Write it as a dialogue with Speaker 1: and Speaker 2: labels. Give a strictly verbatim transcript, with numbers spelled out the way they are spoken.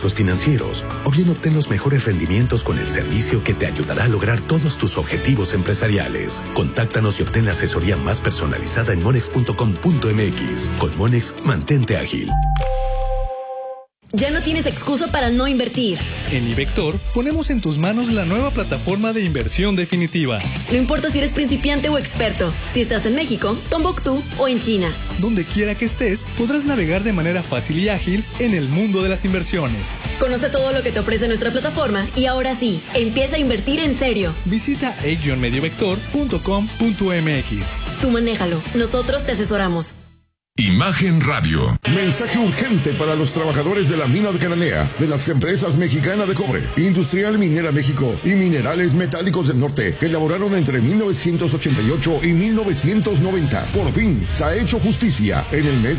Speaker 1: financieros, o bien obtén los mejores rendimientos con el servicio que te ayudará a lograr todos tus objetivos empresariales. Contáctanos y obtén la asesoría más personalizada en monex punto com punto m x. Con Monex, mantente ágil.
Speaker 2: Ya no tienes excusa para no invertir.
Speaker 3: En iVector ponemos en tus manos la nueva plataforma de inversión definitiva.
Speaker 2: No importa si eres principiante o experto, si estás en México, Tombuctú o en China.
Speaker 3: Donde quiera que estés, podrás navegar de manera fácil y ágil en el mundo de las inversiones.
Speaker 2: Conoce todo lo que te ofrece nuestra plataforma y ahora sí, empieza a invertir en serio.
Speaker 3: Visita e mediovector punto com punto m x.
Speaker 2: Tú manéjalo, nosotros te asesoramos.
Speaker 4: Imagen Radio.
Speaker 5: Mensaje urgente para los trabajadores de la mina de Cananea, de las empresas Mexicana de Cobre, Industrial Minera México y Minerales Metálicos del Norte, que elaboraron entre mil novecientos ochenta y ocho y mil novecientos noventa. Por fin se ha hecho justicia en el mes